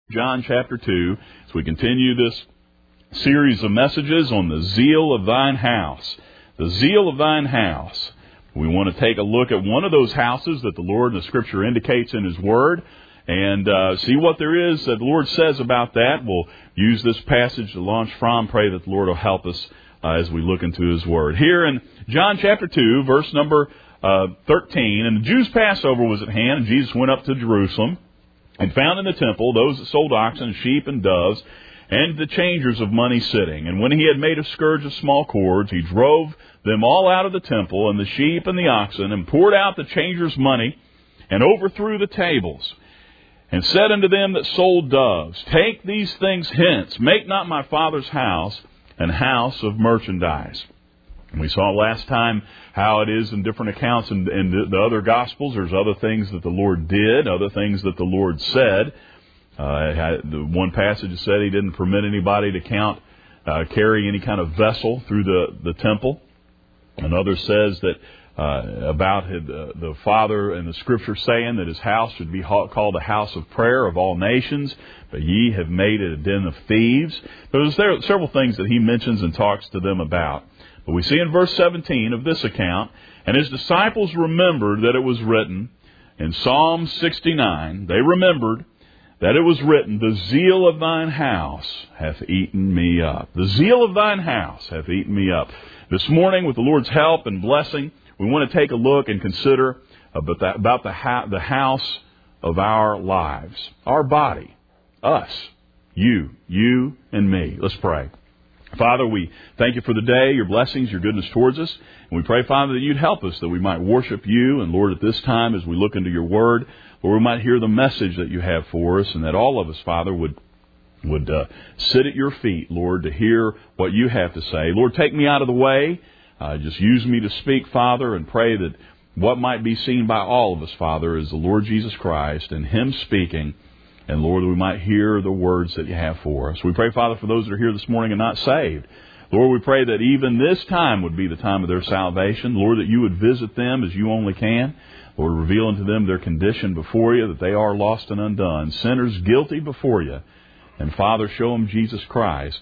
John chapter 2, as we continue this series of messages on the zeal of thine house. The zeal of thine house. We want to take a look at one of those houses that the Lord in the Scripture indicates in His Word and see what there is that the Lord says about that. We'll use this passage to launch from. Pray that the Lord will help us as we look into His Word. Here in John chapter 2, verse number 13, and the Jews' Passover was at hand, and Jesus went up to Jerusalem and found in the temple those that sold oxen, sheep, and doves, and the changers of money sitting. And when he had made a scourge of small cords, he drove them all out of the temple, and the sheep and the oxen, and poured out the changers' money, and overthrew the tables, and said unto them that sold doves, Take these things hence, make not my Father's house an house of merchandise. And we saw last time how it is in different accounts in the other Gospels. There's other things that the Lord did, other things that the Lord said. The one passage said He didn't permit anybody to carry any kind of vessel through the temple. Another says that about the Father and the Scripture saying that His house should be called a house of prayer of all nations, but ye have made it a den of thieves. There's several things that He mentions and talks to them about. But we see in verse 17 of this account, and His disciples remembered that it was written in Psalm 69, they remembered that it was written, The zeal of thine house hath eaten me up. The zeal of thine house hath eaten me up. This morning, with the Lord's help and blessing, we want to take a look and consider about the house of our lives, our body, us, you and me. Let's pray. Father, we thank You for the day, Your blessings, Your goodness towards us. And we pray, Father, that You'd help us, that we might worship You. And Lord, at this time, as we look into Your Word, Lord, we might hear the message that You have for us, and that all of us, Father, would sit at Your feet, Lord, to hear what You have to say. Lord, take me out of the way. Just use me to speak, Father, and pray that what might be seen by all of us, Father, is the Lord Jesus Christ and Him speaking. And Lord, we might hear the words that You have for us. We pray, Father, for those that are here this morning and not saved. Lord, we pray that even this time would be the time of their salvation. Lord, that You would visit them as You only can. Lord, reveal unto them their condition before You, that they are lost and undone, sinners guilty before You. And Father, show them Jesus Christ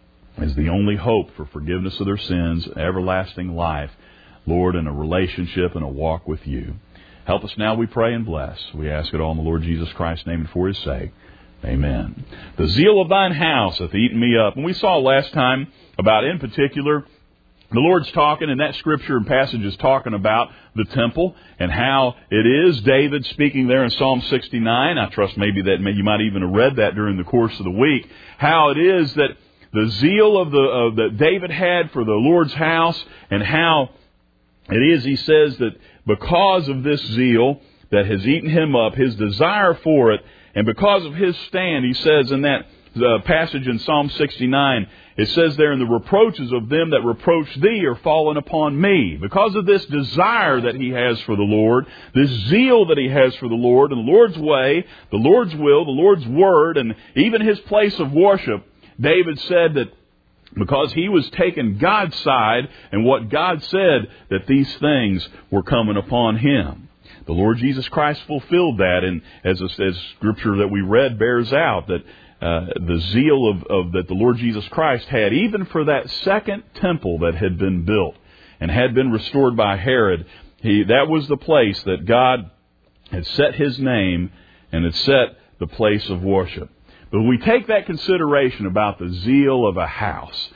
as the only hope for forgiveness of their sins, everlasting life, Lord, and a relationship and a walk with You. Help us now, we pray, and bless. We ask it all in the Lord Jesus Christ's name and for His sake. Amen. The zeal of thine house hath eaten me up. And we saw last time about, in particular, the Lord's talking, and that scripture and passage is talking about the temple and how it is David speaking there in Psalm 69. I trust maybe that you might even have read that during the course of the week. How it is that the zeal that David had for the Lord's house, and how it is, he says, that because of this zeal that has eaten him up, his desire for it, and because of his stand, he says in that passage in Psalm 69, it says there, And the reproaches of them that reproach thee are fallen upon me. Because of this desire that he has for the Lord, this zeal that he has for the Lord, and the Lord's way, the Lord's will, the Lord's word, and even his place of worship, David said that because he was taking God's side and what God said, that these things were coming upon him. The Lord Jesus Christ fulfilled that, and as Scripture that we read bears out, that the zeal that the Lord Jesus Christ had, even for that second temple that had been built and had been restored by Herod, that was the place that God had set His name and had set the place of worship. But when we take that consideration about the zeal of a house,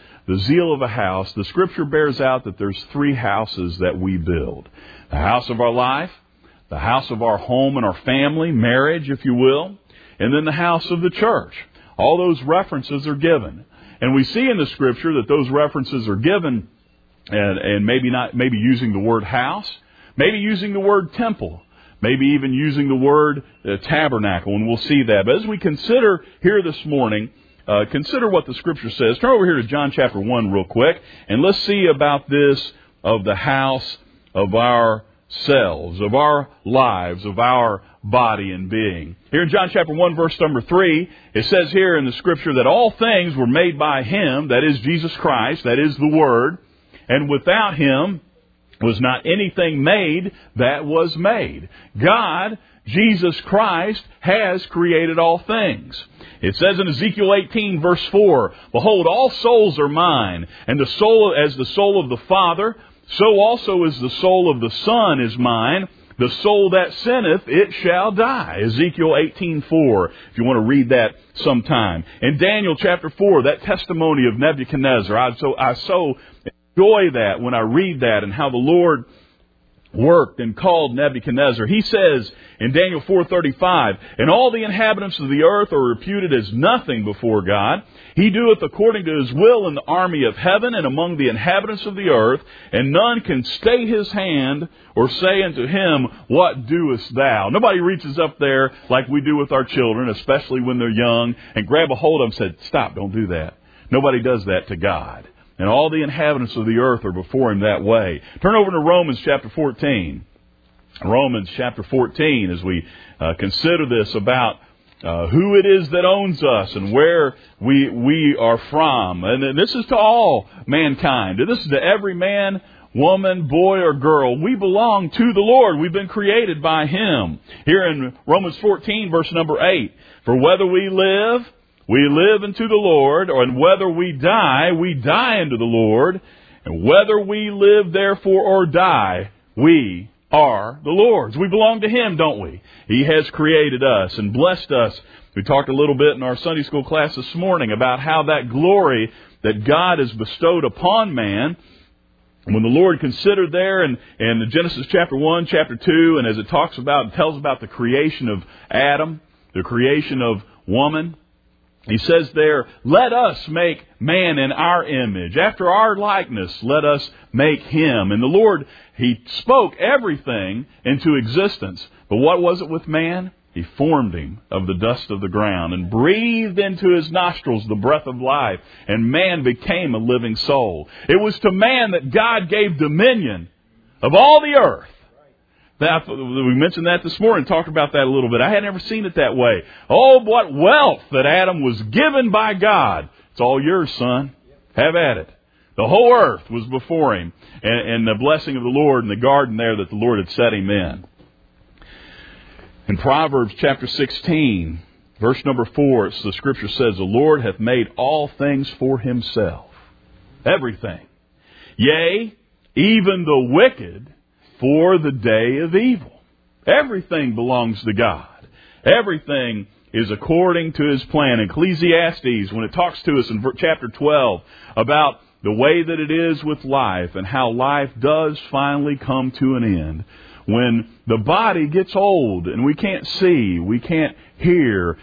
the Scripture bears out that there's three houses that we build. The house of our life, the house of our home and our family, marriage, if you will, and then the house of the church. All those references are given. And we see in the Scripture that those references are given, and maybe using the word house, maybe using the word temple, maybe even using the word tabernacle, and we'll see that. But as we consider here this morning, consider what the Scripture says. Turn over here to John chapter 1 real quick, and let's see about this of the house of ourselves, of our lives, of our body and being. Here in John chapter 1, verse number 3, it says here in the Scripture that all things were made by Him, that is Jesus Christ, that is the Word, and without Him was not anything made that was made. God Jesus Christ has created all things. It says in Ezekiel 18, verse 4, "Behold, all souls are mine, and the soul as the soul of the Father, so also is the soul of the Son is mine. The soul that sinneth, it shall die." Ezekiel 18:4, if you want to read that sometime. In Daniel chapter 4, that testimony of Nebuchadnezzar, I so enjoy that when I read that and how the Lord worked and called Nebuchadnezzar. He says in Daniel 4:35, "And all the inhabitants of the earth are reputed as nothing before God. He doeth according to His will in the army of heaven and among the inhabitants of the earth, and none can stay His hand or say unto Him, What doest thou?" Nobody reaches up there like we do with our children, especially when they're young, and grab a hold of them and say, "Stop, don't do that." Nobody does that to God. And all the inhabitants of the earth are before Him that way. Turn over to Romans chapter 14. Romans chapter 14, as we consider this about who it is that owns us and where we are from. And this is to all mankind. This is to every man, woman, boy, or girl. We belong to the Lord. We've been created by Him. Here in Romans 14, verse number 8, "For whether we live unto the Lord, and whether we die unto the Lord. And whether we live therefore or die, we are the Lord's." We belong to Him, don't we? He has created us and blessed us. We talked a little bit in our Sunday school class this morning about how that glory that God has bestowed upon man, when the Lord considered there in Genesis chapter 1, chapter 2, and as it tells about the creation of Adam, the creation of woman, He says there, "Let us make man in our image. After our likeness, let us make him." And the Lord, He spoke everything into existence. But what was it with man? He formed him of the dust of the ground and breathed into his nostrils the breath of life. And man became a living soul. It was to man that God gave dominion of all the earth. We mentioned that this morning, talked about that a little bit. I had never seen it that way. Oh, what wealth that Adam was given by God. It's all yours, son. Have at it. The whole earth was before him, and the blessing of the Lord in the garden there that the Lord had set him in. In Proverbs chapter 16, verse number 4, the Scripture says, "The Lord hath made all things for Himself." Everything. "Yea, even the wicked for the day of evil." Everything belongs to God. Everything is according to His plan. Ecclesiastes, when it talks to us in chapter 12 about the way that it is with life and how life does finally come to an end, when the body gets old and we can't see, we can't hear,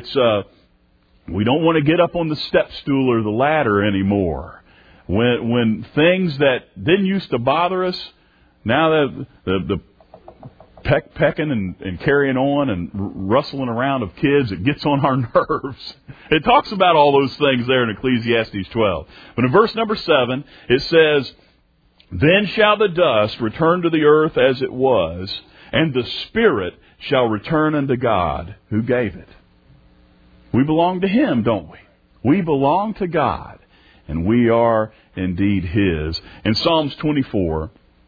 we don't want to get up on the step stool or the ladder anymore. When things that didn't used to bother us, now that the pecking and carrying on and rustling around of kids, it gets on our nerves. It talks about all those things there in Ecclesiastes 12. But in verse number 7, it says, "Then shall the dust return to the earth as it was, and the spirit shall return unto God who gave it." We belong to Him, don't we? We belong to God, and we are indeed His. In Psalms 24,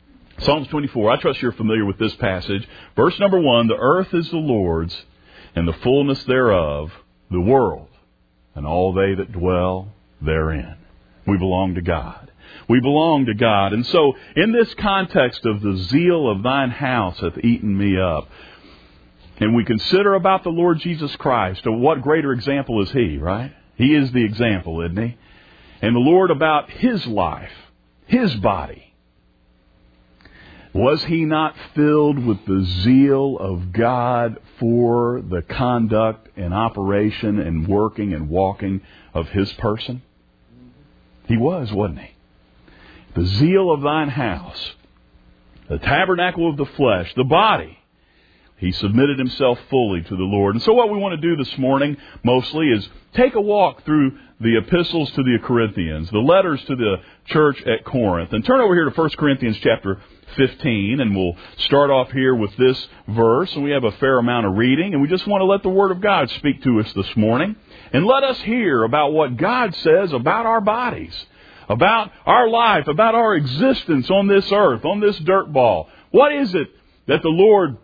I trust you're familiar with this passage. Verse number 1, "The earth is the Lord's, and the fullness thereof, the world, and all they that dwell therein." We belong to God. We belong to God. And so, in this context of the zeal of thine house hath eaten me up, and we consider about the Lord Jesus Christ, what greater example is He, right? He is the example, isn't He? And the Lord about His life, His body. Was He not filled with the zeal of God for the conduct and operation and working and walking of His person? He was, wasn't He? The zeal of thine house, the tabernacle of the flesh, the body. He submitted Himself fully to the Lord. And so what we want to do this morning mostly is take a walk through the epistles to the Corinthians, the letters to the church at Corinth. And turn over here to 1 Corinthians chapter 15, and we'll start off here with this verse. And we have a fair amount of reading, and we just want to let the Word of God speak to us this morning. And let us hear about what God says about our bodies, about our life, about our existence on this earth, on this dirt ball. What is it that the Lord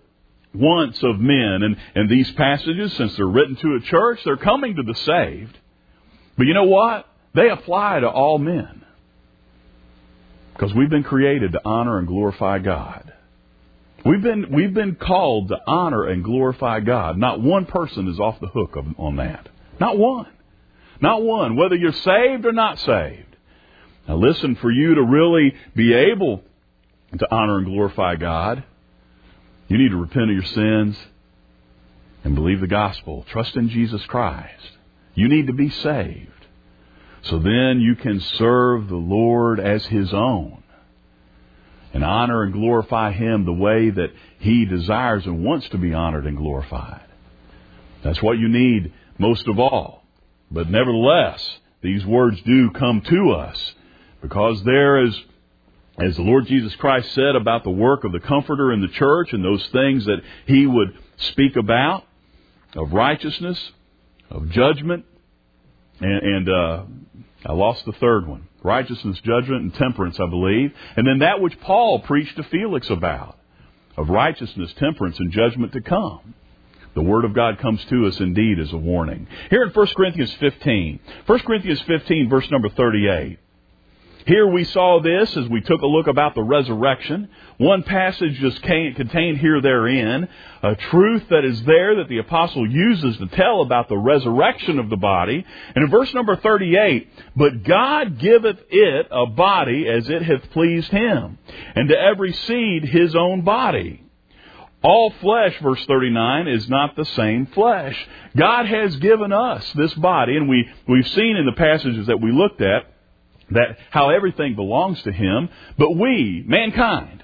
wants of men. And these passages, since they're written to a church, they're coming to the saved. But you know what? They apply to all men. Because we've been created to honor and glorify God. We've been called to honor and glorify God. Not one person is off the hook on that. Not one. Not one. Whether you're saved or not saved. Now listen, for you to really be able to honor and glorify God, you need to repent of your sins and believe the gospel. Trust in Jesus Christ. You need to be saved. So then you can serve the Lord as His own and honor and glorify Him the way that He desires and wants to be honored and glorified. That's what you need most of all. But nevertheless, these words do come to us because there is, as the Lord Jesus Christ said about the work of the Comforter in the church and those things that He would speak about, of righteousness, of judgment, and I lost the third one. Righteousness, judgment, and temperance, I believe. And then that which Paul preached to Felix about, of righteousness, temperance, and judgment to come. The Word of God comes to us indeed as a warning. Here in 1 Corinthians 15. 1 Corinthians 15, verse number 38. Here we saw this as we took a look about the resurrection. One passage just contained here therein, a truth that is there that the apostle uses to tell about the resurrection of the body. And in verse number 38, but God giveth it a body as it hath pleased Him, and to every seed his own body. All flesh, verse 39, is not the same flesh. God has given us this body, and we've seen in the passages that we looked at, that how everything belongs to Him, but we, mankind,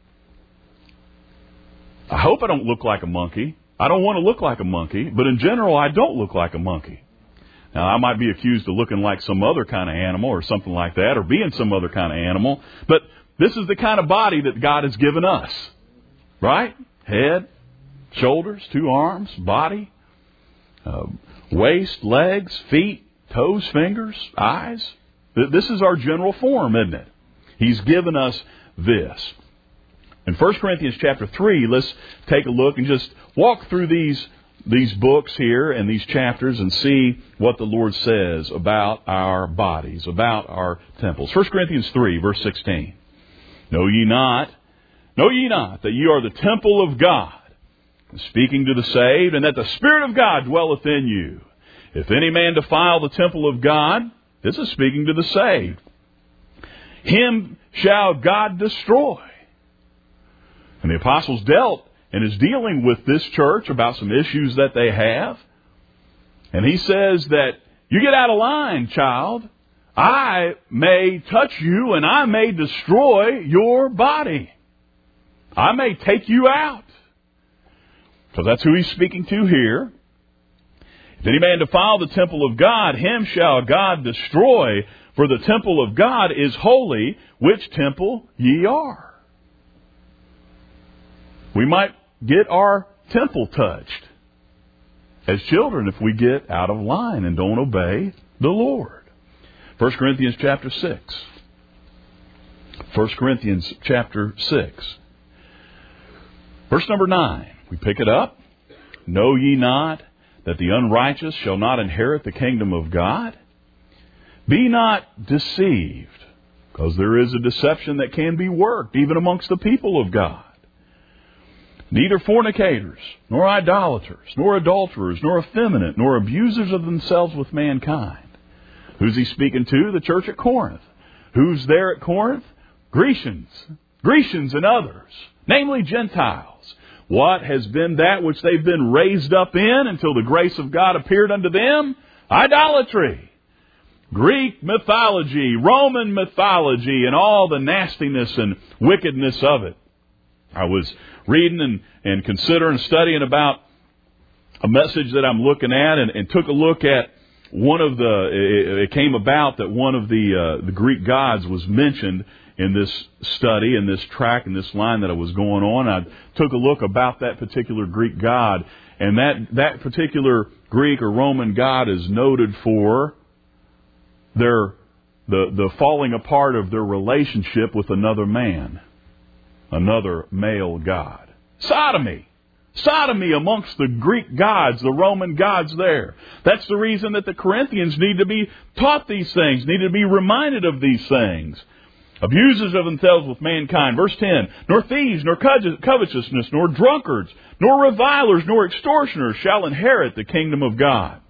I hope I don't look like a monkey. I don't want to look like a monkey, but in general, I don't look like a monkey. Now, I might be accused of looking like some other kind of animal or something like that, or being some other kind of animal, but this is the kind of body that God has given us, right? Head, shoulders, 2 arms, body, waist, legs, feet, toes, fingers, eyes. This is our general form, isn't it? He's given us this. In 1 Corinthians chapter 3, let's take a look and just walk through these books here and these chapters and see what the Lord says about our bodies, about our temples. 1 Corinthians 3, verse 16. Know ye not that ye are the temple of God, speaking to the saved, and that the Spirit of God dwelleth in you. If any man defile the temple of God, this is speaking to the saved, him shall God destroy. And the apostles dealt and is dealing with this church about some issues that they have. And he says that you get out of line, child. I may touch you and I may destroy your body. I may take you out. So that's who he's speaking to here. If any man defile the temple of God, him shall God destroy. For the temple of God is holy, which temple ye are. We might get our temple touched as children if we get out of line and don't obey the Lord. 1 Corinthians chapter 6. 1 Corinthians chapter 6. Verse number 9. We pick it up. Know ye not that the unrighteous shall not inherit the kingdom of God? Be not deceived, because there is a deception that can be worked even amongst the people of God. Neither fornicators, nor idolaters, nor adulterers, nor effeminate, nor abusers of themselves with mankind. Who's he speaking to? The church at Corinth. Who's there at Corinth? Grecians and others, namely Gentiles. What has been that which they've been raised up in until the grace of God appeared unto them? Idolatry. Greek mythology, Roman mythology, and all the nastiness and wickedness of it. I was reading and considering, studying about a message that I'm looking at and took a look at it came about that one of the Greek gods was mentioned in this study, in this track, in this line that I was going on. I took a look about that particular Greek god, and that particular Greek or Roman god is noted for the falling apart of their relationship with another man, another male god. Sodomy. Sodomy amongst the Greek gods, the Roman gods there. That's the reason that the Corinthians need to be taught these things, need to be reminded of these things. Abusers of themselves with mankind. Verse 10, nor thieves, nor covetousness, nor drunkards, nor revilers, nor extortioners shall inherit the kingdom of God.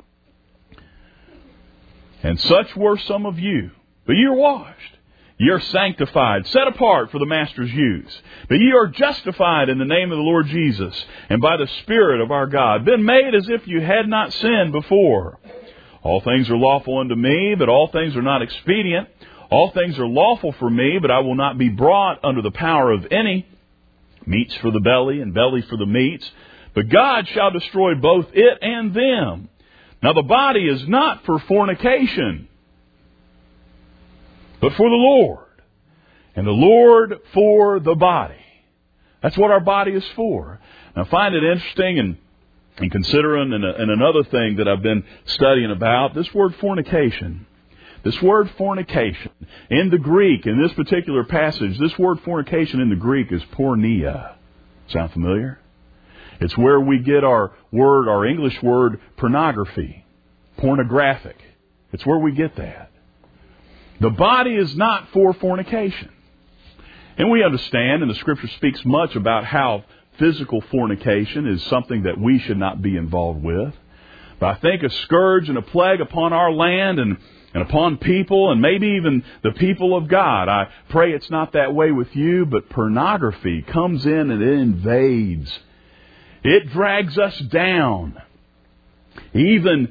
And such were some of you, but ye are washed. Ye are sanctified, set apart for the Master's use. But ye are justified in the name of the Lord Jesus, and by the Spirit of our God, been made as if you had not sinned before. All things are lawful unto me, but all things are not expedient. All things are lawful for me, but I will not be brought under the power of any. Meats for the belly, and belly for the meats. But God shall destroy both it and them. Now the body is not for fornication, but for the Lord, and the Lord for the body. That's what our body is for. Now I find it interesting and considering and another thing that I've been studying about, this word fornication. This word fornication in the Greek, in this particular passage, this word fornication in the Greek is porneia. Sound familiar? It's where we get our English word pornography, pornographic. It's where we get that. The body is not for fornication. And we understand, and the Scripture speaks much about how physical fornication is something that we should not be involved with. But I think a scourge and a plague upon our land and upon people, and maybe even the people of God. I pray it's not that way with you, but pornography comes in and it invades. It drags us down. Even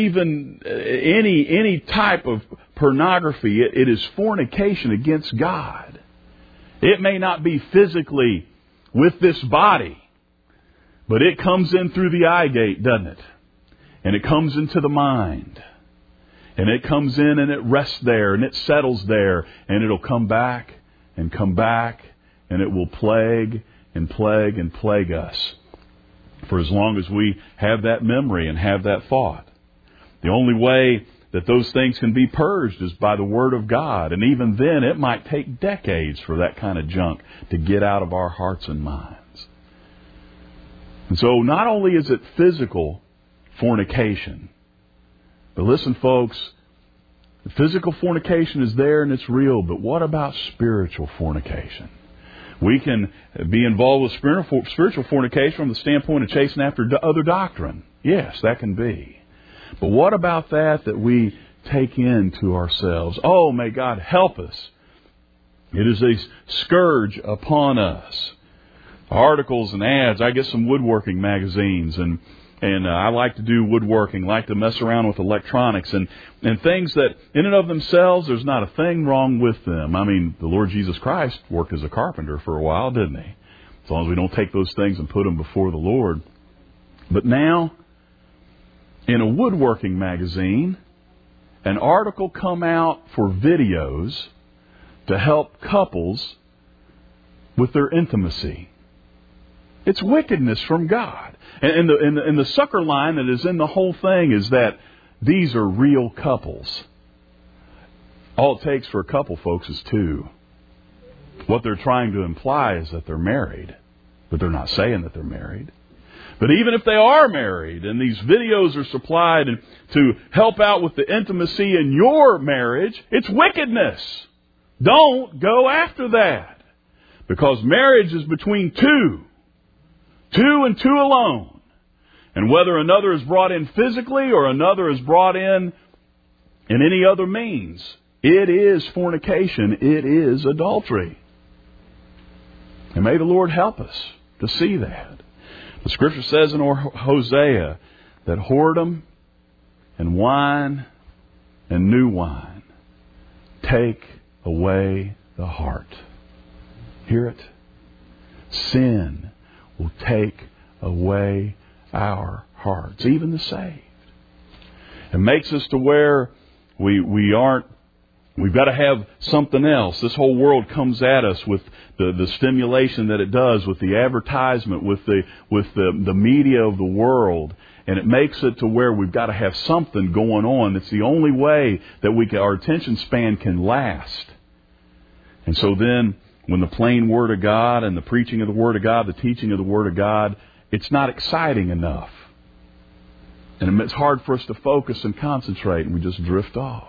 any type of pornography, it is fornication against God. It may not be physically with this body, but it comes in through the eye gate, doesn't it? And it comes into the mind. And it comes in and it rests there and it settles there, and it'll come back, and it will plague and plague and plague us for as long as we have that memory and have that thought. The only way that those things can be purged is by the Word of God. And even then, it might take decades for that kind of junk to get out of our hearts and minds. And so not only is it physical fornication, but listen, folks, physical fornication is there and it's real, but what about spiritual fornication? We can be involved with spiritual fornication from the standpoint of chasing after other doctrine. Yes, that can be. But what about that we take into ourselves? Oh, may God help us. It is a scourge upon us. Articles and ads. I get some woodworking magazines, and I like to do woodworking, like to mess around with electronics and things that in and of themselves, there's not a thing wrong with them. I mean, the Lord Jesus Christ worked as a carpenter for a while, didn't he? As long as we don't take those things and put them before the Lord. But now, in a woodworking magazine, an article come out for videos to help couples with their intimacy. It's wickedness from God. And the sucker line that is in the whole thing is that these are real couples. All it takes for a couple, folks, is two. What they're trying to imply is that they're married, but they're not saying that they're married. But even if they are married, and these videos are supplied to help out with the intimacy in your marriage, it's wickedness. Don't go after that. Because marriage is between two. Two and two alone. And whether another is brought in physically or another is brought in any other means, it is fornication. It is adultery. And may the Lord help us to see that. The Scripture says in Hosea that whoredom and wine and new wine take away the heart. Hear it? Sin will take away our hearts, even the saved. It makes us to where we aren't. We've got to have something else. This whole world comes at us with the stimulation that it does, with the advertisement, with the media of the world, and it makes it to where we've got to have something going on. It's the only way that our attention span can last. And so then, when the plain Word of God and the preaching of the Word of God, the teaching of the Word of God it's not exciting enough. And it's hard for us to focus and concentrate, and we just drift off.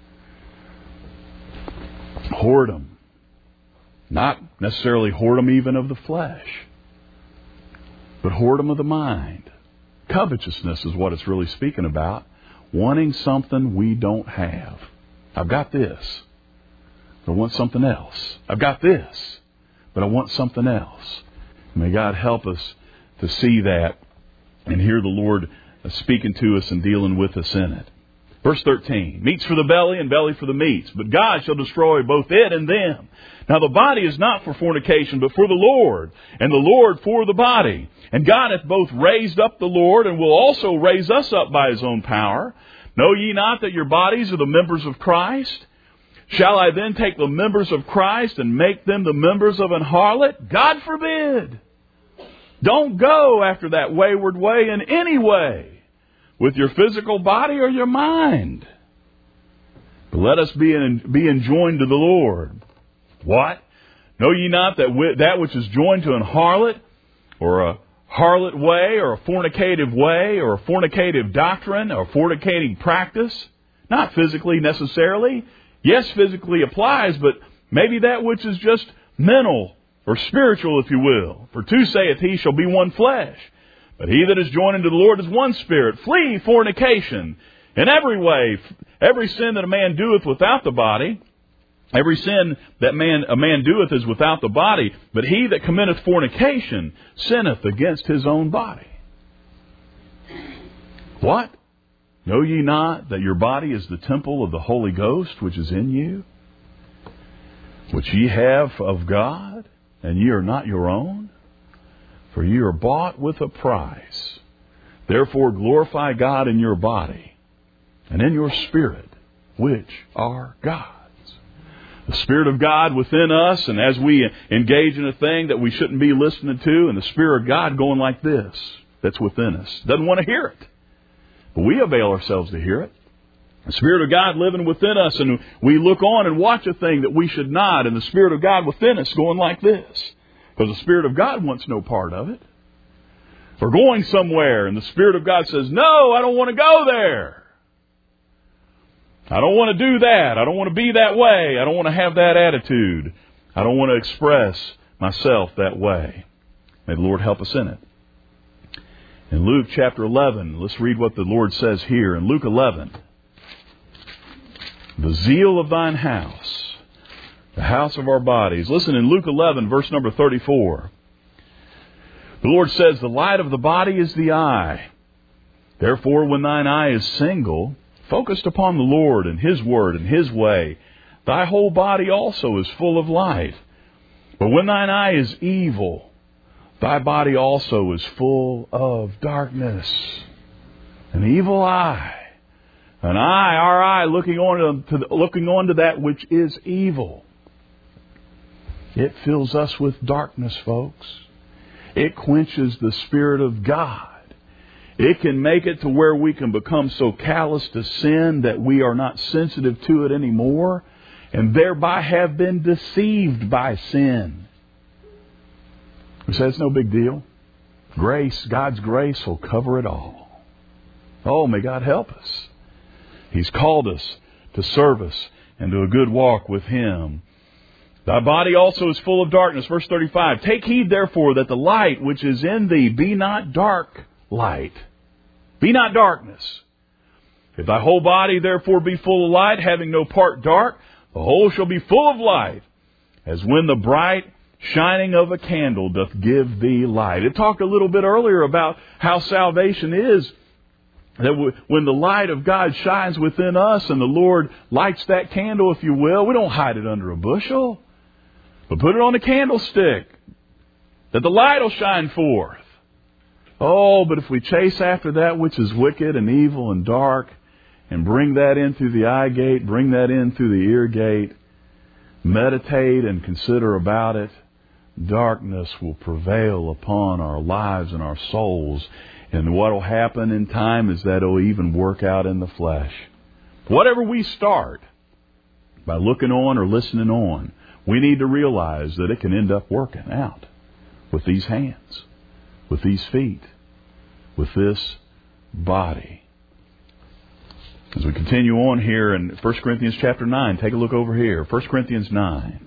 Whoredom. Not necessarily whoredom even of the flesh, but whoredom of the mind. Covetousness is what it's really speaking about. Wanting something we don't have. I've got this, but I want something else. I've got this, but I want something else. May God help us to see that and hear the Lord speaking to us and dealing with us in it. Verse 13, meats for the belly and belly for the meats, but God shall destroy both it and them. Now the body is not for fornication, but for the Lord, and the Lord for the body. And God hath both raised up the Lord, and will also raise us up by His own power. Know ye not that your bodies are the members of Christ? Shall I then take the members of Christ and make them the members of an harlot? God forbid! Don't go after that wayward way in any way, with your physical body or your mind. But let us be enjoined to the Lord. What? Know ye not that that which is joined to an harlot, or a harlot way, or a fornicative way, or a fornicative doctrine, or fornicating practice, not physically necessarily. Yes, physically applies, but maybe that which is just mental or spiritual, if you will. For two saith he shall be one flesh. But he that is joined unto the Lord is one spirit. Flee fornication. In every way, every sin that a man doeth without the body, every sin that a man doeth is without the body. But he that committeth fornication sinneth against his own body. What? Know ye not that your body is the temple of the Holy Ghost which is in you, which ye have of God, and ye are not your own? For ye are bought with a price. Therefore glorify God in your body and in your spirit, which are God's. The Spirit of God within us, and as we engage in a thing that we shouldn't be listening to, and the Spirit of God going like this, that's within us. Doesn't want to hear it. But we avail ourselves to hear it. The Spirit of God living within us, and we look on and watch a thing that we should not, and the Spirit of God within us going like this. Because the Spirit of God wants no part of it. We're going somewhere, and the Spirit of God says, no, I don't want to go there. I don't want to do that. I don't want to be that way. I don't want to have that attitude. I don't want to express myself that way. May the Lord help us in it. In Luke chapter 11, let's read what the Lord says here. In Luke 11, the zeal of thine house, the house of our bodies. Listen, in Luke 11, verse number 34, the Lord says, the light of the body is the eye. Therefore, when thine eye is single, focused upon the Lord and His word and His way, thy whole body also is full of light. But when thine eye is evil, thy body also is full of darkness. An evil eye. An eye, our eye, looking on to that which is evil. It fills us with darkness, folks. It quenches the Spirit of God. It can make it to where we can become so callous to sin that we are not sensitive to it anymore, and thereby have been deceived by sin. We say it's no big deal. Grace, God's grace will cover it all. Oh, may God help us. He's called us to service and to a good walk with Him. Thy body also is full of darkness. Verse 35. Take heed therefore that the light which is in thee be not dark light. Be not darkness. If thy whole body therefore be full of light, having no part dark, the whole shall be full of light, as when the bright shining of a candle doth give thee light. It talked a little bit earlier about how salvation is. That when the light of God shines within us and the Lord lights that candle, if you will, we don't hide it under a bushel, but put it on a candlestick, that the light will shine forth. Oh, but if we chase after that which is wicked and evil and dark, and bring that in through the eye gate, bring that in through the ear gate, meditate and consider about it, darkness will prevail upon our lives and our souls. And what will happen in time is that it will even work out in the flesh. Whatever we start by looking on or listening on, we need to realize that it can end up working out with these hands, with these feet, with this body. As we continue on here in 1 Corinthians chapter 9, take a look over here. 1 Corinthians 9.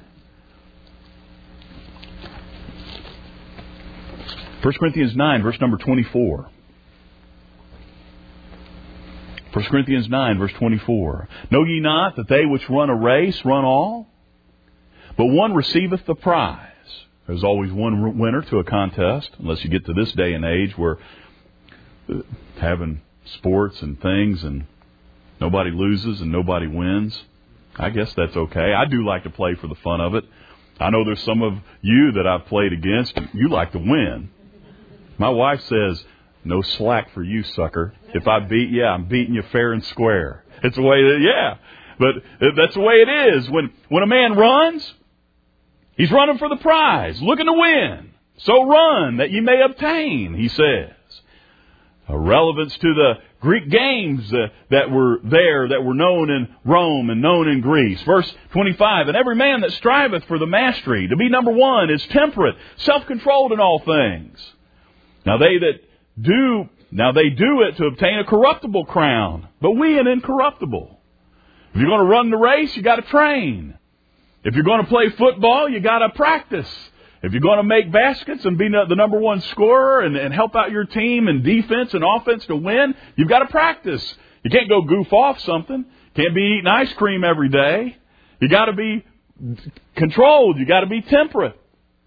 1 Corinthians 9, verse number 24. 1 Corinthians 9, verse 24. Know ye not that they which run a race run all? But one receiveth the prize. There's always one winner to a contest, unless you get to this day and age where having sports and things and nobody loses and nobody wins. I guess that's okay. I do like to play for the fun of it. I know there's some of you that I've played against. You like to win. My wife says, no slack for you, sucker. If I beat you, I'm beating you fair and square. It's the way that, yeah. But that's the way it is. When a man runs, he's running for the prize, looking to win. So run that you may obtain, he says. A relevance to the Greek games that were there, that were known in Rome and known in Greece. Verse 25, and every man that striveth for the mastery, to be number one, is temperate, self-controlled in all things. Now they do it to obtain a corruptible crown, but we an incorruptible. If you're going to run the race, you got to train. If you're going to play football, you got to practice. If you're going to make baskets and be the number one scorer and help out your team in defense and offense to win, you've got to practice. You can't go goof off something. Can't be eating ice cream every day. You got to be controlled. You got to be temperate.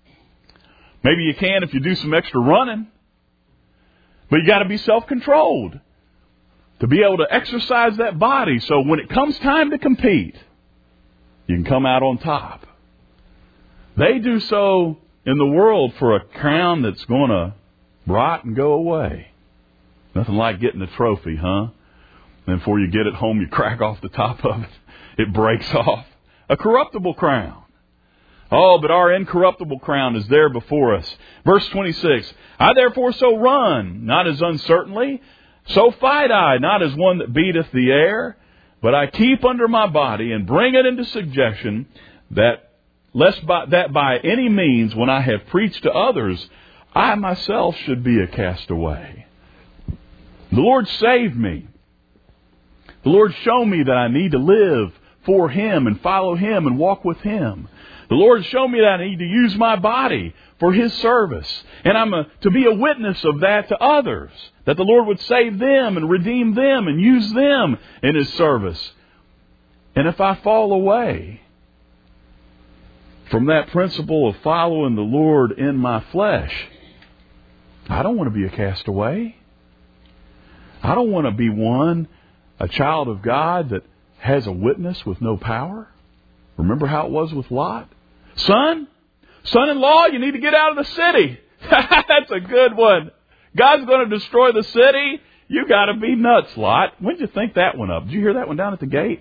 Maybe you can if you do some extra running. But you got to be self-controlled to be able to exercise that body so when it comes time to compete, you can come out on top. They do so in the world for a crown that's going to rot and go away. Nothing like getting a trophy, huh? And before you get it home, you crack off the top of it. It breaks off. A corruptible crown. Oh, but our incorruptible crown is there before us. Verse 26, I therefore so run, not as uncertainly, so fight I, not as one that beateth the air, but I keep under my body and bring it into subjection, lest by any means, when I have preached to others, I myself should be a castaway. The Lord saved me. The Lord showed me that I need to live for Him and follow Him and walk with Him. The Lord showed me that I need to use my body for His service. And I'm to be a witness of that to others. That the Lord would save them and redeem them and use them in His service. And if I fall away from that principle of following the Lord in my flesh, I don't want to be a castaway. I don't want to be a child of God that has a witness with no power. Remember how it was with Lot? Son-in-law, you need to get out of the city. That's a good one. God's going to destroy the city. You got to be nuts, Lot. When did you think that one up? Did you hear that one down at the gate?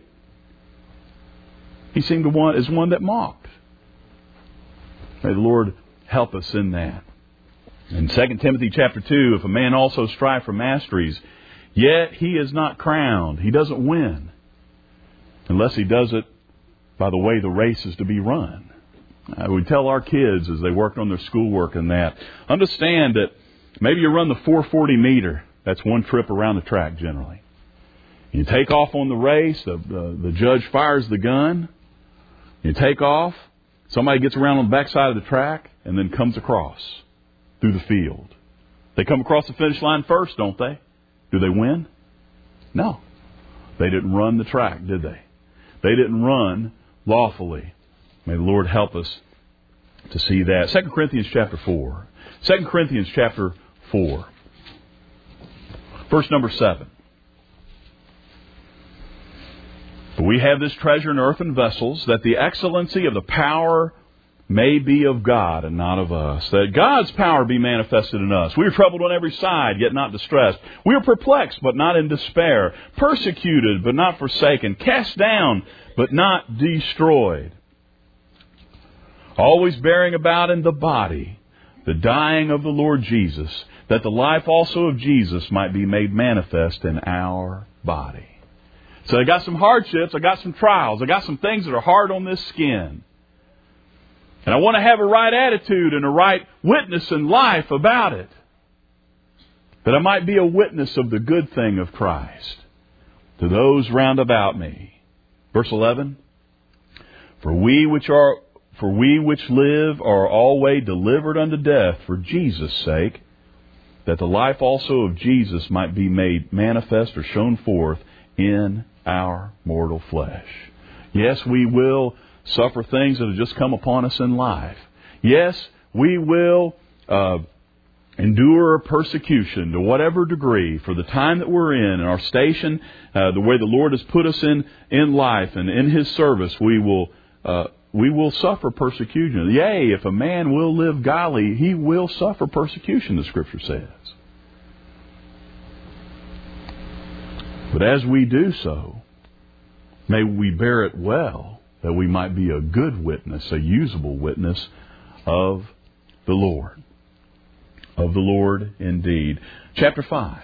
He seemed to want as one that mocked. May the Lord help us in that. In 2 Timothy chapter 2, if a man also strive for masteries, yet he is not crowned, he doesn't win, unless he does it by the way the race is to be run. We tell our kids as they work on their schoolwork and that, understand that maybe you run the 440 meter. That's one trip around the track generally. You take off on the race. The judge fires the gun. You take off. Somebody gets around on the backside of the track and then comes across through the field. They come across the finish line first, don't they? Do they win? No. They didn't run the track, did they? They didn't run lawfully. May the Lord help us to see that. 2 Corinthians chapter 4. 2 Corinthians chapter 4. Verse number 7. But we have this treasure in earthen vessels, that the excellency of the power may be of God and not of us. That God's power be manifested in us. We are troubled on every side, yet not distressed. We are perplexed, but not in despair. Persecuted, but not forsaken. Cast down, but not destroyed. Always bearing about in the body the dying of the Lord Jesus, that the life also of Jesus might be made manifest in our body. So I got some hardships, I got some trials, I got some things that are hard on this skin. And I want to have a right attitude and a right witness in life about it. that I might be a witness of the good thing of Christ to those round about me. Verse 11, For we which live are always delivered unto death for Jesus' sake, that the life also of Jesus might be made manifest or shown forth in our mortal flesh. Yes, we will suffer things that have just come upon us in life. Yes, we will endure persecution to whatever degree for the time that we're in and our station, the way the Lord has put us in life and in His service, we will suffer persecution. Yea, if a man will live godly, he will suffer persecution, the Scripture says. But as we do so, may we bear it well, that we might be a good witness, a usable witness of the Lord. Of the Lord indeed. Chapter 5.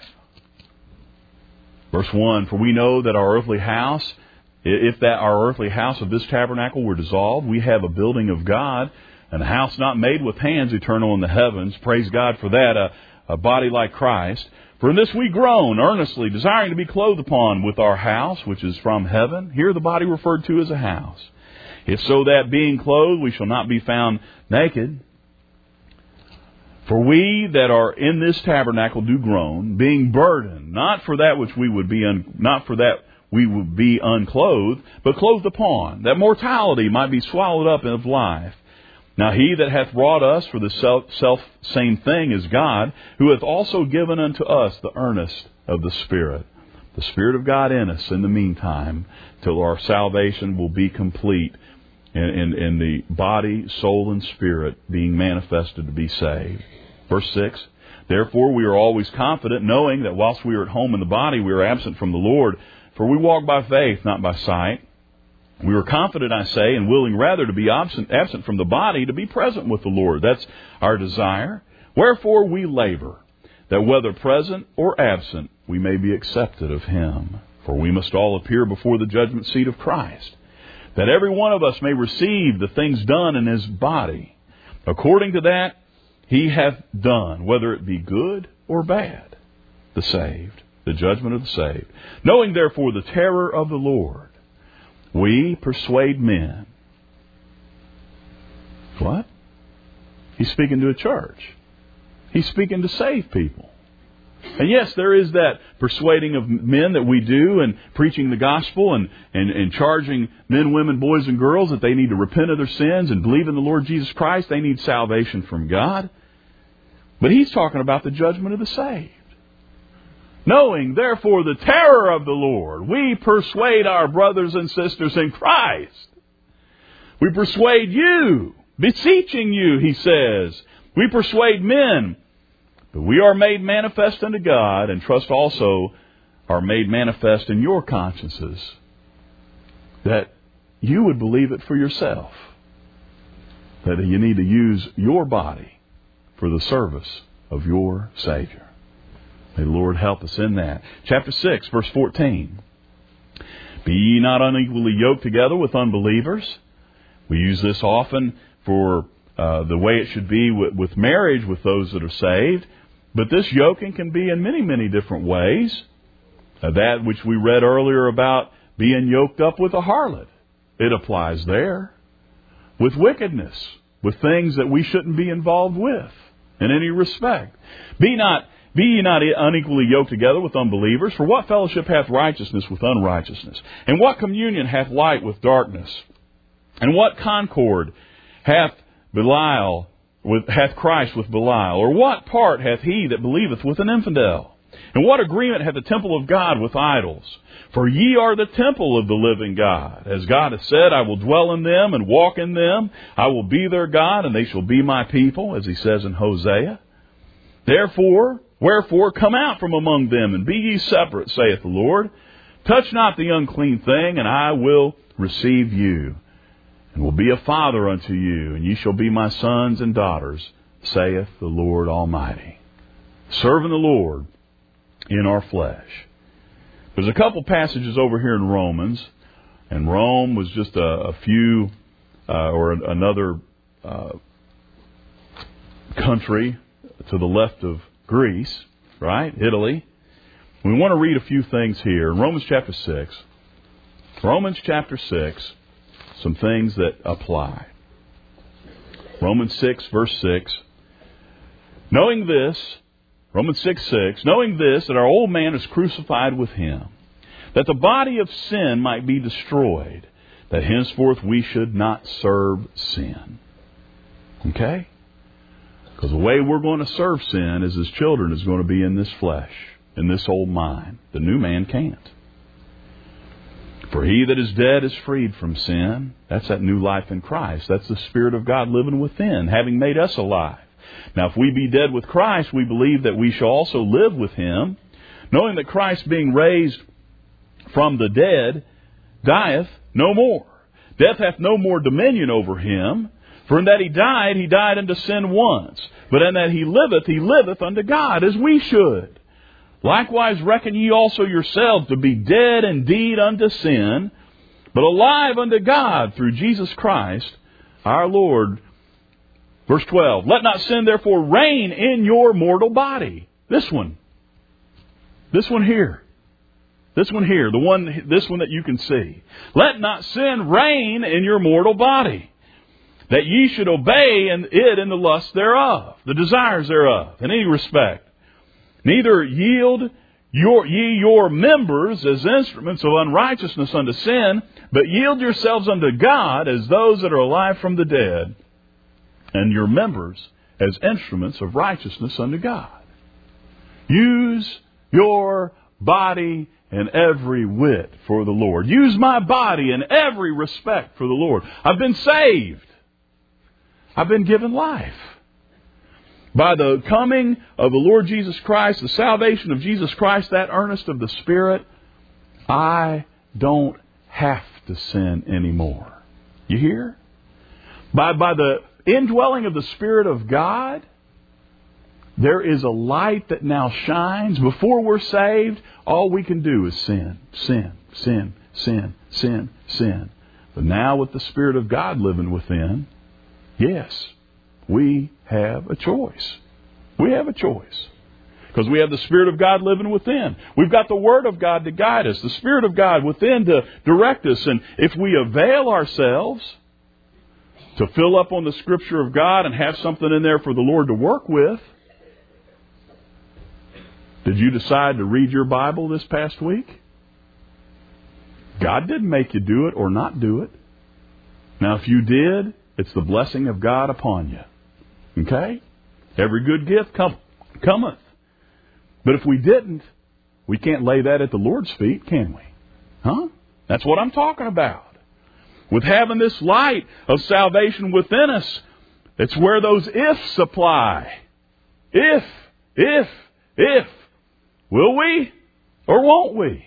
Verse 1, For we know that our earthly house, if that our earthly house of this tabernacle were dissolved, we have a building of God, and a house not made with hands, eternal in the heavens. Praise God for that, a body like Christ. For in this we groan, earnestly, desiring to be clothed upon with our house, which is from heaven. Here the body referred to as a house. If so that being clothed, we shall not be found naked. For we that are in this tabernacle do groan, being burdened, not for that which we would be unclothed, but clothed upon, that mortality might be swallowed up of life. Now He that hath wrought us for the self same thing is God, who hath also given unto us the earnest of the Spirit of God in us in the meantime, till our salvation will be complete in the body, soul, and spirit being manifested to be saved. Verse 6, Therefore we are always confident, knowing that whilst we are at home in the body, we are absent from the Lord. For we walk by faith, not by sight. We are confident, I say, and willing rather to be absent from the body, to be present with the Lord. That's our desire. Wherefore we labor, that whether present or absent, we may be accepted of Him. For we must all appear before the judgment seat of Christ, that every one of us may receive the things done in his body, according to that he hath done, whether it be good or bad. The saved, the judgment of the saved. Knowing therefore the terror of the Lord, we persuade men. What? He's speaking to a church. He's speaking to save people. And yes, there is that persuading of men that we do, and preaching the gospel and charging men, women, boys, and girls that they need to repent of their sins and believe in the Lord Jesus Christ. They need salvation from God. But He's talking about the judgment of the saved. Knowing, therefore, the terror of the Lord, we persuade our brothers and sisters in Christ. We persuade you, beseeching you, he says. We persuade men. But we are made manifest unto God, and trust also are made manifest in your consciences, that you would believe it for yourself, that you need to use your body for the service of your Savior. May the Lord help us in that. Chapter 6, verse 14. Be ye not unequally yoked together with unbelievers. We use this often for the way it should be with marriage with those that are saved. But this yoking can be in many, many different ways. That which we read earlier about being yoked up with a harlot, it applies there. With wickedness, with things that we shouldn't be involved with in any respect. Be ye not unequally yoked together with unbelievers. For what fellowship hath righteousness with unrighteousness? And what communion hath light with darkness? And what concord hath Christ with Belial? Or what part hath he that believeth with an infidel? And what agreement hath the temple of God with idols? For ye are the temple of the living God. As God hath said, I will dwell in them and walk in them. I will be their God, and they shall be my people, as He says in Hosea. Wherefore come out from among them, and be ye separate, saith the Lord. Touch not the unclean thing, and I will receive you, and will be a father unto you, and ye shall be my sons and daughters, saith the Lord Almighty. Serving the Lord in our flesh. There's a couple passages over here in Romans, and Rome was just a few, or another country to the left of Greece, right? Italy. We want to read a few things here. In Romans chapter 6, some things that apply. Romans 6, verse 6. Knowing this, Romans 6:6, knowing this, that our old man is crucified with him, that the body of sin might be destroyed, that henceforth we should not serve sin. Okay? Because the way we're going to serve sin as his children is going to be in this flesh, in this old mind. The new man can't. For he that is dead is freed from sin. That's that new life in Christ. That's the Spirit of God living within, having made us alive. Now, if we be dead with Christ, we believe that we shall also live with him, knowing that Christ, being raised from the dead, dieth no more. Death hath no more dominion over him. For in that he died unto sin once. But in that he liveth unto God, as we should. Likewise reckon ye also yourselves to be dead indeed unto sin, but alive unto God through Jesus Christ our Lord. Verse 12, let not sin therefore reign in your mortal body. This one here. This one that you can see. Let not sin reign in your mortal body, that ye should obey it in the lust thereof, the desires thereof, in any respect. Neither yield ye your members as instruments of unrighteousness unto sin, but yield yourselves unto God as those that are alive from the dead, and your members as instruments of righteousness unto God. Use your body in every whit for the Lord. Use my body in every respect for the Lord. I've been saved. I've been given life. By the coming of the Lord Jesus Christ, the salvation of Jesus Christ, that earnest of the Spirit, I don't have to sin anymore. You hear? By the indwelling of the Spirit of God, there is a light that now shines. Before we're saved, all we can do is sin, sin, sin, sin, sin, sin. But now with the Spirit of God living within, yes, we have a choice. We have a choice. Because we have the Spirit of God living within. We've got the Word of God to guide us. The Spirit of God within to direct us. And if we avail ourselves to fill up on the Scripture of God and have something in there for the Lord to work with. Did you decide to read your Bible this past week? God didn't make you do it or not do it. Now, if you did, it's the blessing of God upon you. Okay? Every good gift cometh. But if we didn't, we can't lay that at the Lord's feet, can we? Huh? That's what I'm talking about. With having this light of salvation within us, it's where those ifs apply. If. Will we or won't we?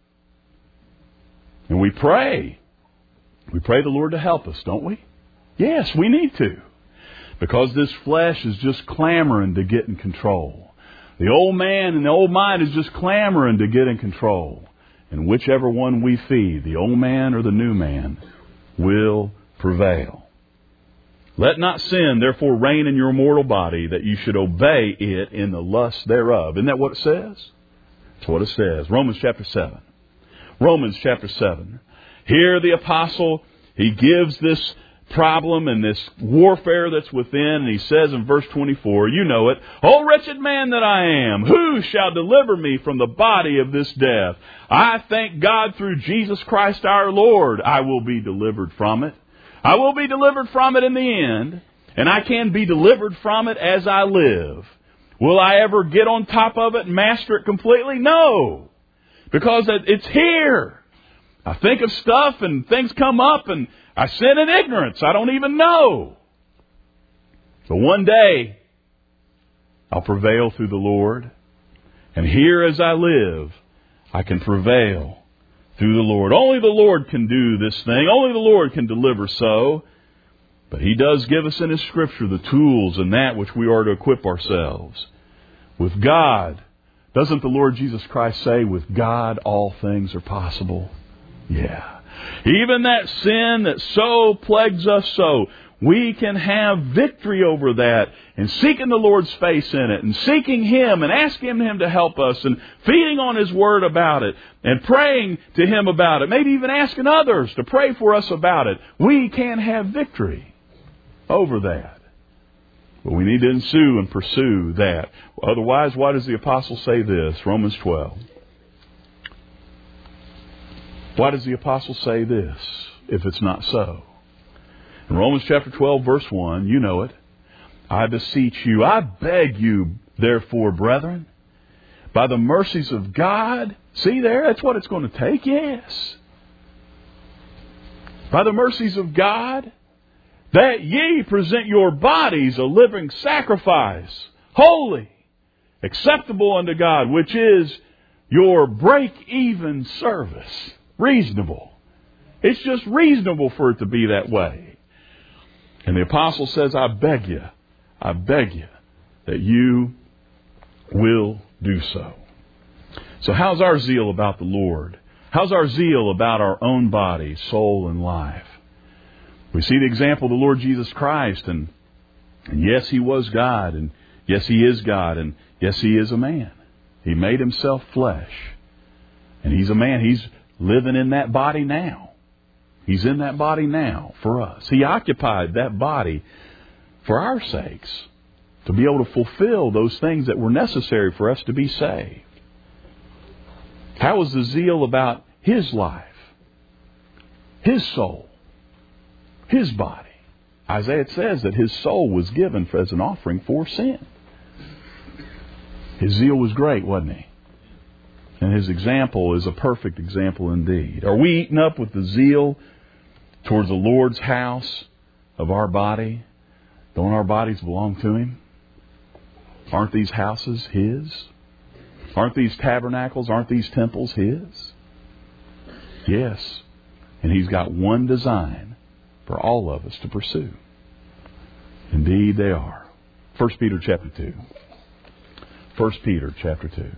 And we pray. We pray the Lord to help us, don't we? Yes, we need to. Because this flesh is just clamoring to get in control. The old man and the old mind is just clamoring to get in control. And whichever one we feed, the old man or the new man, will prevail. Let not sin therefore reign in your mortal body, that you should obey it in the lust thereof. Isn't that what it says? That's what it says. Romans chapter 7. Romans chapter 7. Here the apostle, he gives this problem and this warfare that's within, and he says in verse 24, you know it, O wretched man that I am, who shall deliver me from the body of this death? I thank God through Jesus Christ our Lord, I will be delivered from it. I will be delivered from it in the end, and I can be delivered from it as I live. Will I ever get on top of it and master it completely? No, because it's here. I think of stuff and things come up and I sin in ignorance. I don't even know. But one day, I'll prevail through the Lord. And here as I live, I can prevail through the Lord. Only the Lord can do this thing. Only the Lord can deliver so. But He does give us in His Scripture the tools and that which we are to equip ourselves. With God, doesn't the Lord Jesus Christ say, with God all things are possible? Yeah. Even that sin that so plagues us so, we can have victory over that, and seeking the Lord's face in it, and seeking Him, and asking Him to help us, and feeding on His Word about it, and praying to Him about it, maybe even asking others to pray for us about it, we can have victory over that. But we need to ensue and pursue that. Otherwise, why does the apostle say this? Romans 12. Why does the apostle say this if it's not so? In Romans chapter 12, verse 1, you know it. I beseech you, I beg you, therefore, brethren, by the mercies of God. See there? That's what it's going to take, yes. By the mercies of God, that ye present your bodies a living sacrifice, holy, acceptable unto God, which is your break-even service. Reasonable. It's just reasonable for it to be that way. And the apostle says, I beg you that you will do so. So how's our zeal about the Lord? How's our zeal about our own body, soul, and life? We see the example of the Lord Jesus Christ, and yes, He was God, and yes, He is God, and yes, He is a man. He made Himself flesh, and He's a man. He's living in that body now. He's in that body now for us. He occupied that body for our sakes, to be able to fulfill those things that were necessary for us to be saved. How was the zeal about His life, His soul, His body? Isaiah says that His soul was given as an offering for sin. His zeal was great, wasn't he? And His example is a perfect example indeed. Are we eaten up with the zeal towards the Lord's house of our body? Don't our bodies belong to Him? Aren't these houses His? Aren't these tabernacles, aren't these temples His? Yes. And He's got one design for all of us to pursue. Indeed they are. 1 Peter chapter 2. 1 Peter chapter 2.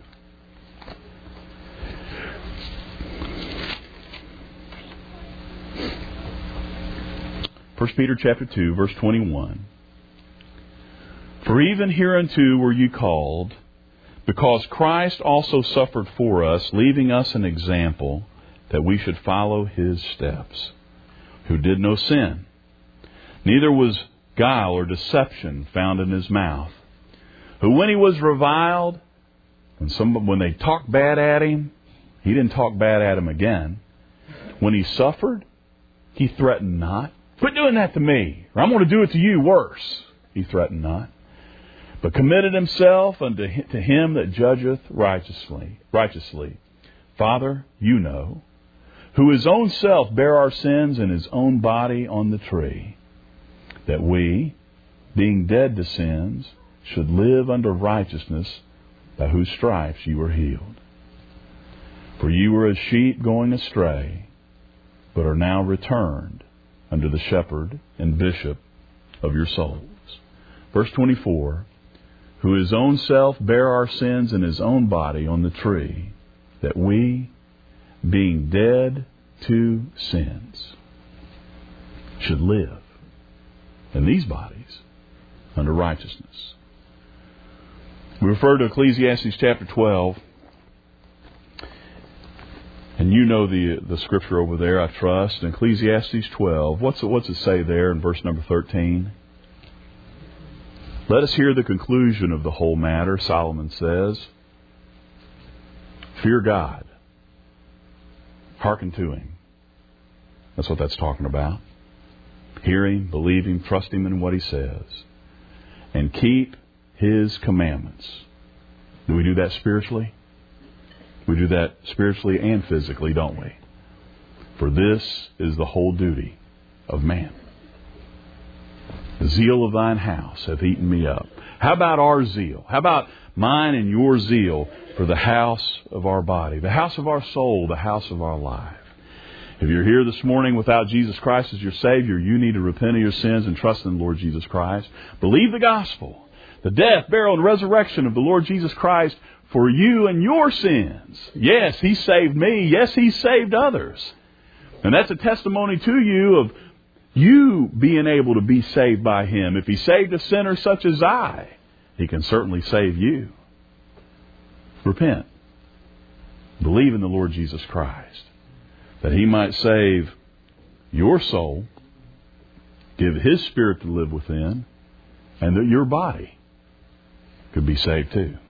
First Peter chapter 2, verse 21. For even hereunto were you called, because Christ also suffered for us, leaving us an example that we should follow His steps, who did no sin, neither was guile or deception found in His mouth, who when He was reviled, when they talked bad at Him, He didn't talk bad at Him again. When He suffered, He threatened not. Quit doing that to me, or I'm going to do it to you worse. He threatened not, but committed Himself unto Him that judgeth righteously. Father, you know, who His own self bare our sins in His own body on the tree, that we, being dead to sins, should live unto righteousness, by whose stripes you were healed. For you were as sheep going astray, but are now returned unto the shepherd and bishop of your souls. Verse 24, who His own self bare our sins in His own body on the tree, that we, being dead to sins, should live in these bodies unto righteousness. We refer to Ecclesiastes chapter 12. And you know the scripture over there, I trust. In Ecclesiastes 12. What's it say there in verse number 13? Let us hear the conclusion of the whole matter. Solomon says, fear God. Hearken to Him. That's what that's talking about. Hear Him, believe Him, trust Him in what He says. And keep His commandments. Do we do that spiritually? We do that spiritually and physically, don't we? For this is the whole duty of man. The zeal of thine house hath eaten me up. How about our zeal? How about mine and your zeal for the house of our body, the house of our soul, the house of our life? If you're here this morning without Jesus Christ as your Savior, you need to repent of your sins and trust in the Lord Jesus Christ. Believe the gospel, the death, burial, and resurrection of the Lord Jesus Christ for you and your sins. Yes, He saved me. Yes, He saved others. And that's a testimony to you of You being able to be saved by Him. If He saved a sinner such as I, He can certainly save you. Repent. Believe in the Lord Jesus Christ, that He might save your soul, give His Spirit to live within, and that your body could be saved too.